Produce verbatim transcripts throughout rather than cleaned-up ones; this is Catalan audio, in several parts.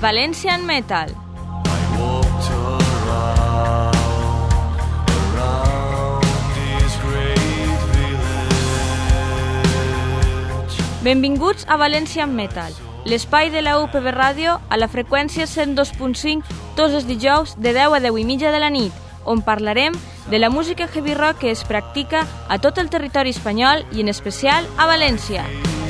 Valencian Metal. Benvinguts a Valencian Metal, l'espai de la U P B Ràdio a la freqüència cent dos punt cinc tots els dijous de deu a deu i mitja de la nit, on parlarem de la música heavy rock que es practica a tot el territori espanyol i en especial a València.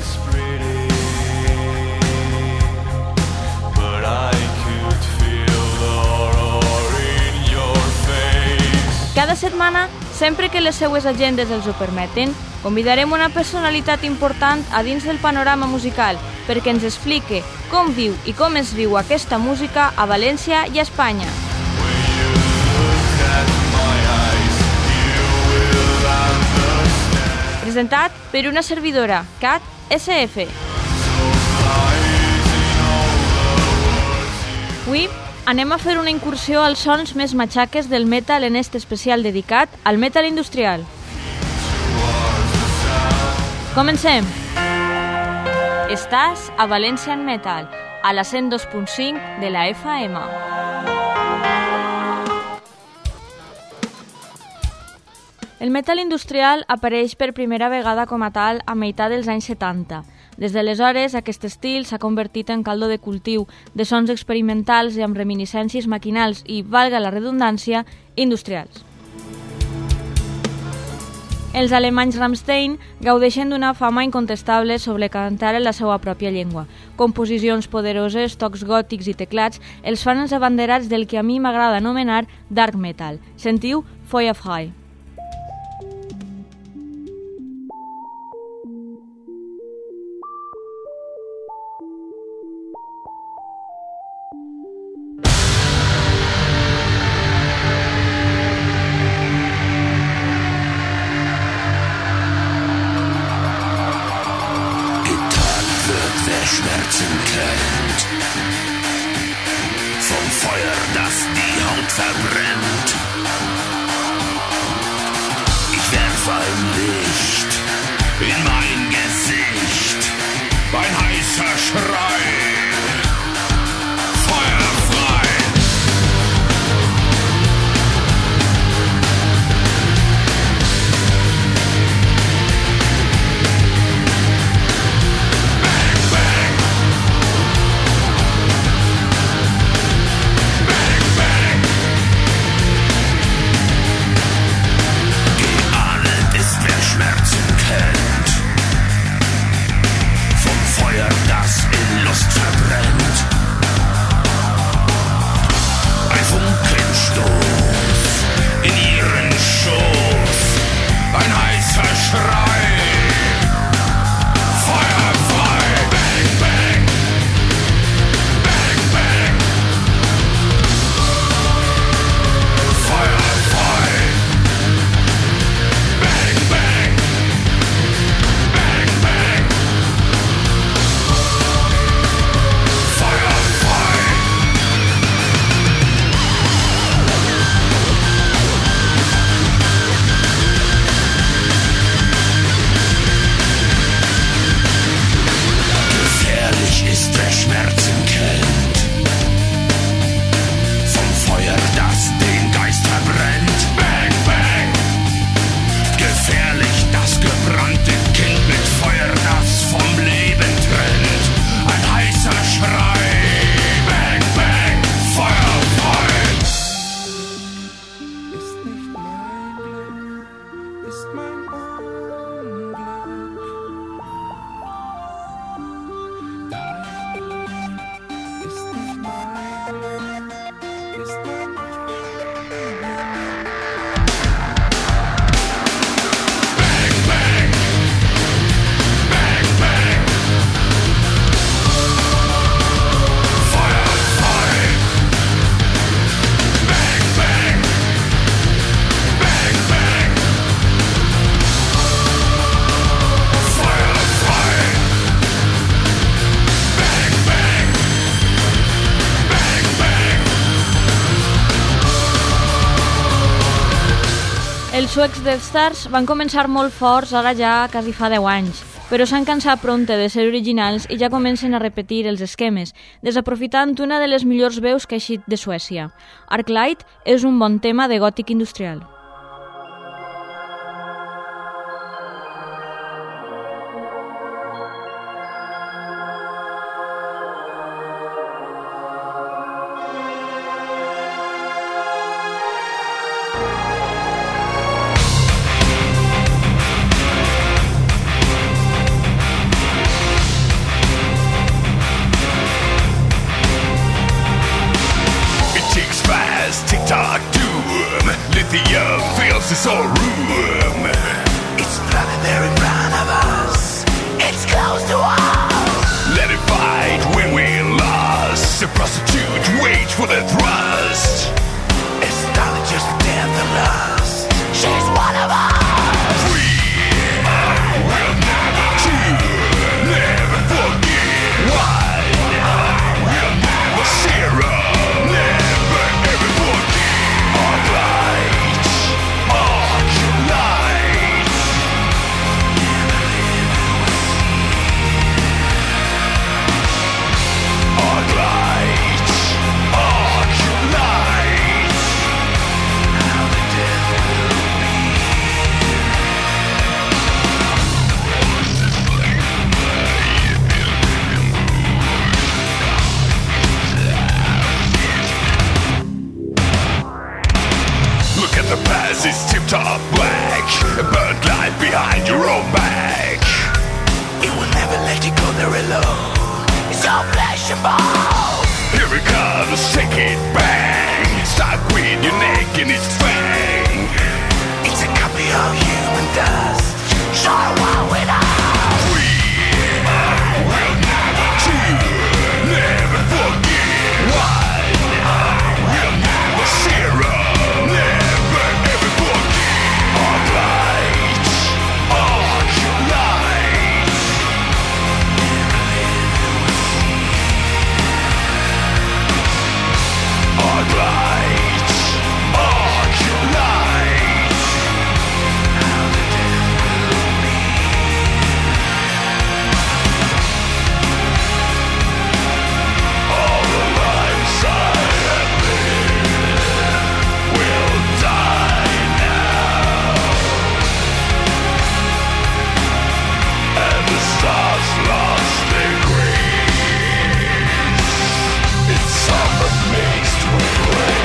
Cada setmana, sempre que les seues agendes els ho permeten, convidarem una personalitat important a dins del panorama musical perquè ens explique com viu i com es viu aquesta música a València i a Espanya. Presentat per una servidora, Cat S F. Avui anem a fer una incursió als sons més matxaques del metal en este especial dedicat al metal industrial. Comencem! Estàs a Valencian Metal, a la cent dos punt cinc de la F M. El metal industrial apareix per primera vegada com a tal a meitat dels anys setanta. Des d'aleshores, aquest estil s'ha convertit en caldo de cultiu de sons experimentals i amb reminiscències maquinals i, valga la redundància, industrials. Els alemanys Rammstein gaudeixen d'una fama incontestable sobre cantar en la seva pròpia llengua. Composicions poderoses, tocs gòtics i teclats els fan els abanderats del que a mi m'agrada anomenar dark metal. Sentiu Feuerfrei. Schmerzen kennt, vom Feuer, das die Haut verbrennt. Ich werf ein Licht in mein Gesicht, ein heißer Schrei, feuerfrei. Els suecs Death Stars van començar molt forts ara ja quasi fa deu anys. però s'han cansat prompte de ser originals i ja comencen a repetir els esquemes, desaprofitant una de les millors veus que ha eixit de Suècia. Arclight és un bon tema de gòtic industrial. Lithium fills this whole room. It's flooded there in front of us. It's close to us. Let it fight when we're lost. The prostitute waits for the thrust. It's not just for death and lust. She's one of us. We will never two, never forget. One will never zero, never ever forget. Arc light, arc light. Arc light, arc light. How the death will be. Look at the past, it's tip-top black. A burnt light behind your own back. It will never let you go there alone. It's all flesh and bone. Here it comes, take it bang. Stuck with your neck in its fang. It's a copy of human dust. Sure, one with us. We will never two, never forget. One will never zero, never ever forget. Arc light, arc light. Arc light, arc light. How the death will be. All the lives I have lived will die now, and the stars lost their grace. It's summer mixed with rain.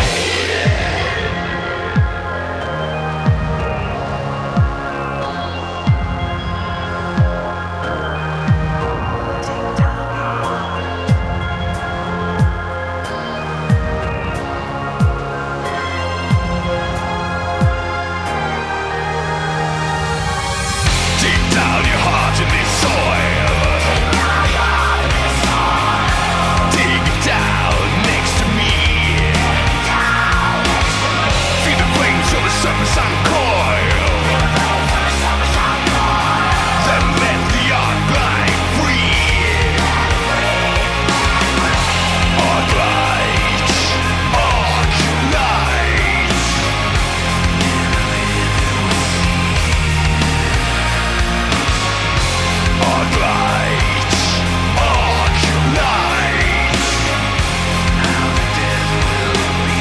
Deep down your heart in this soil. Dig it down next to me. Feel the flames on the surface uncoil. Then let the arc light free. Arc light, arc light. Arc light, arc light. How the death will be.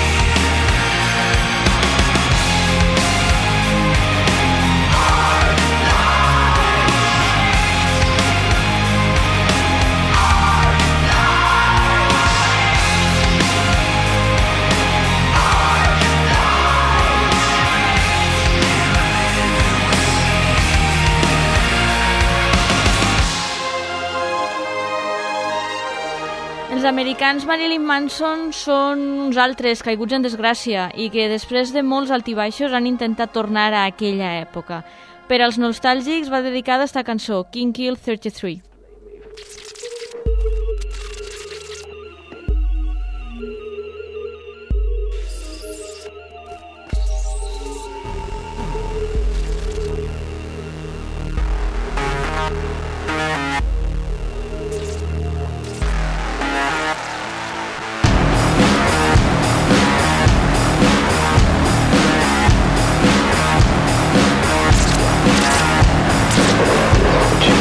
Arc Els americans Marilyn Manson són uns altres caiguts en desgràcia i que després de molts altibaixos han intentat tornar a aquella època. Per als nostàlgics va dedicada esta cançó, King Kill thirty-three. Two.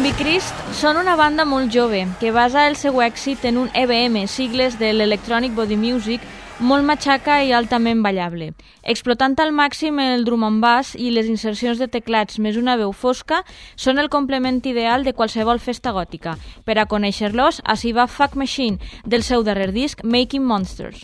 Ubicrist són una banda molt jove que basa el seu èxit en un E B M, sigles de l'Electronic Body Music, molt matxaca i altament ballable. Explotant al màxim el drum and bass i les insercions de teclats més una veu fosca són el complement ideal de qualsevol festa gòtica. Per a conèixer-los, així va Fuck Machine, del seu darrer disc Making Monsters.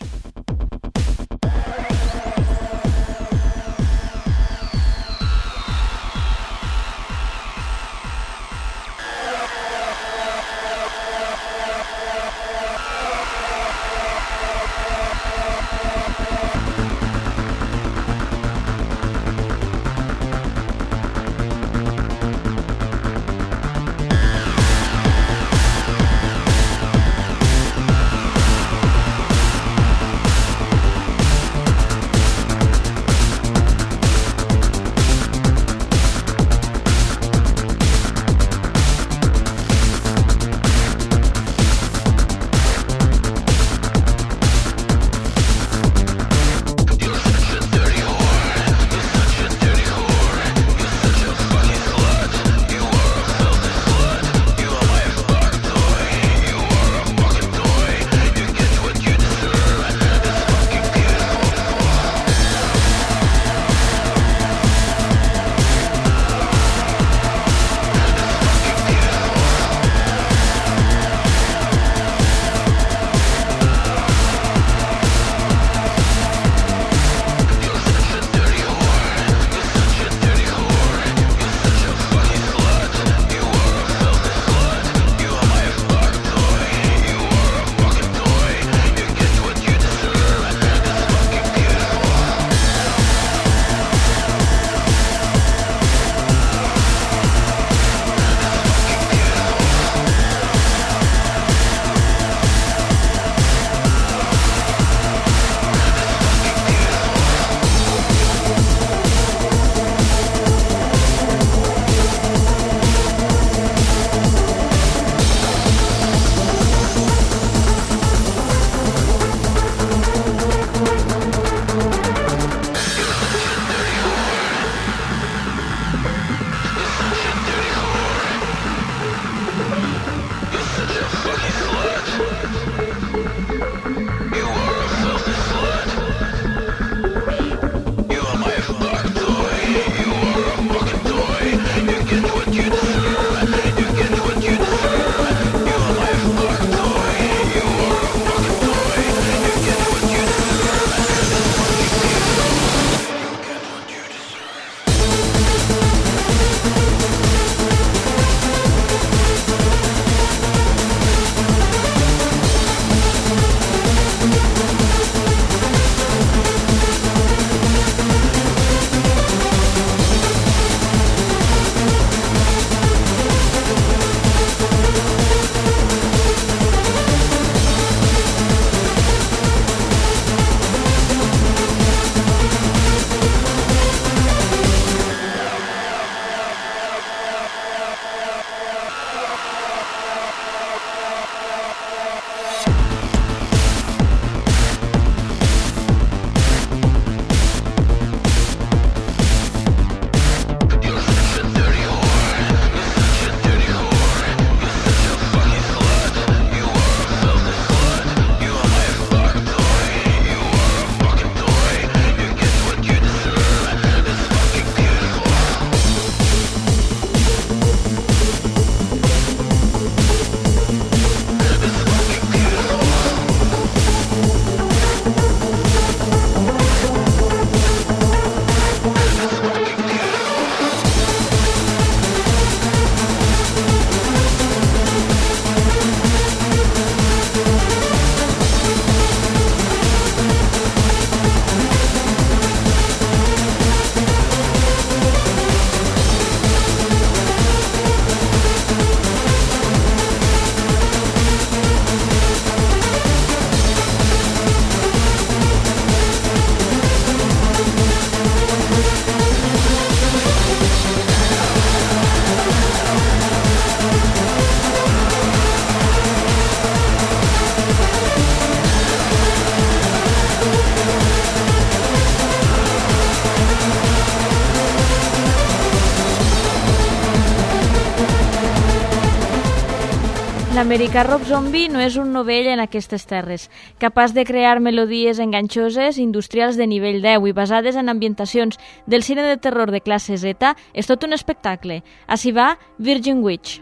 L'americà Rob Zombie no és un novell en aquestes terres, capaç de crear melodies enganxoses, industrials de nivell deu i basades en ambientacions del cine de terror de classe Z, és tot un espectacle. Així va Virgin Witch.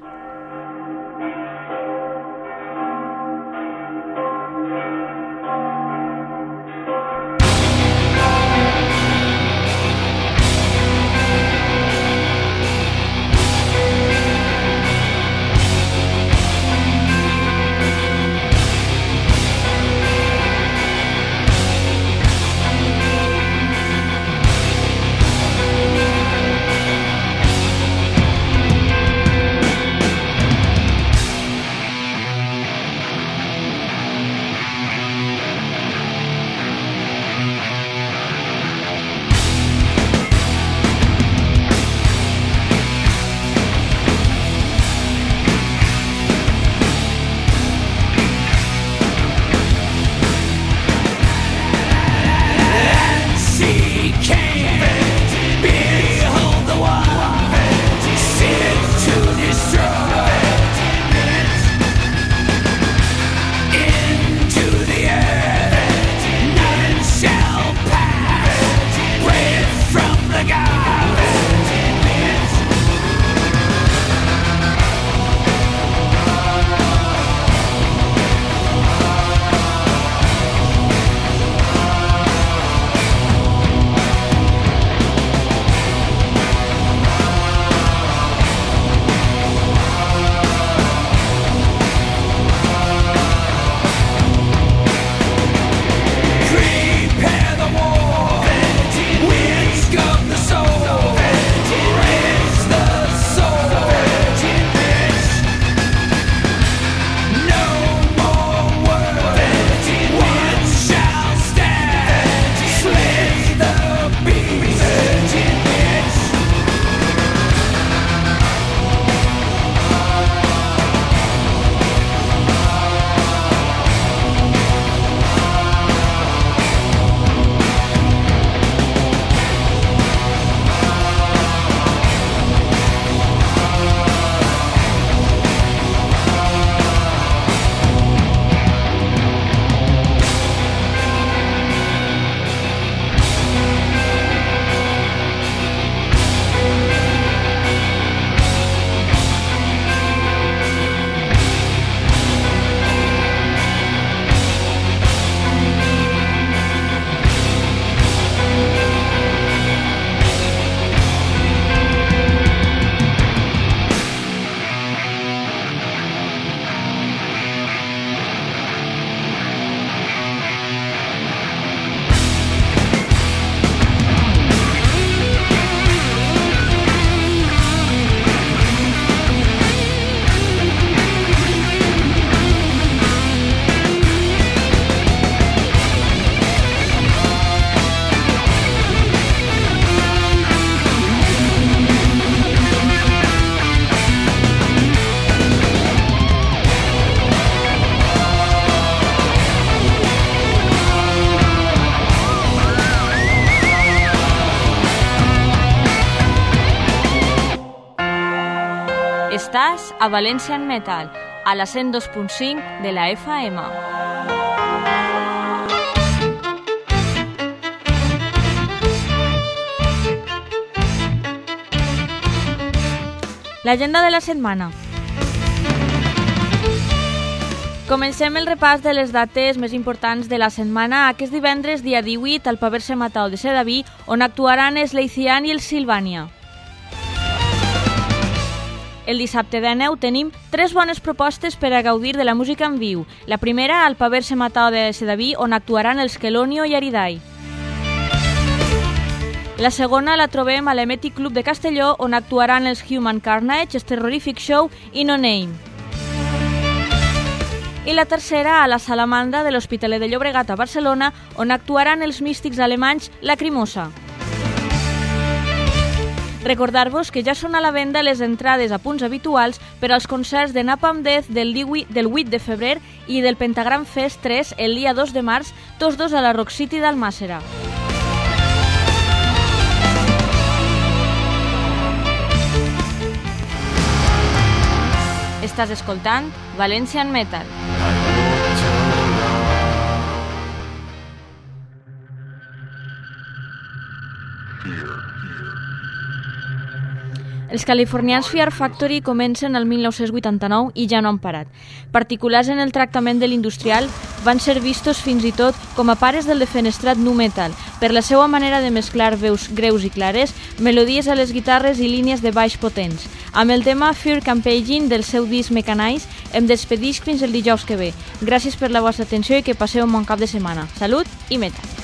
Estàs a València en Metal, a la cent dos punt cinc de la F M. L'agenda de la setmana. Comencem el repàs de les dates més importants de la setmana. Aquest divendres, dia divuit, al Paver-se Matau de Sedaví, on actuaran els Leician i els Silvània. El dissabte dinou tenim tres bones propostes per a gaudir de la música en viu. La primera, al Paver-se Matau de Sedaví, on actuaran els Quelonio i Aridai. La segona la trobem a l'Emetic Club de Castelló, on actuaran els Human Carnage, el Terrorific Show i No Name. I la tercera, a la Sala Manda de l'Hospitalet de Llobregat a Barcelona, on actuaran els místics alemanys Lacrimosa. Recordar-vos que ja són a la venda les entrades a punts habituals per als concerts de Napalm Death del vuit de febrer i del Pentagram Fest tres el dia dos de març, tots dos a la Rock City d'Almàssera. Estàs escoltant Valencian Metal. Els californians Fear Factory comencen el mil nou-cents vuitanta-nou i ja no han parat. Particulars en el tractament de l'industrial, van ser vistos fins i tot com a pares del defenestrat nu metal, per la seva manera de mesclar veus greus i clares, melodies a les guitarres i línies de baix potents. Amb el tema Fear Campaign del seu disc Mechanize, em despedisc fins el dijous que ve. Gràcies per la vostra atenció i que passeu un bon cap de setmana. Salut i metal!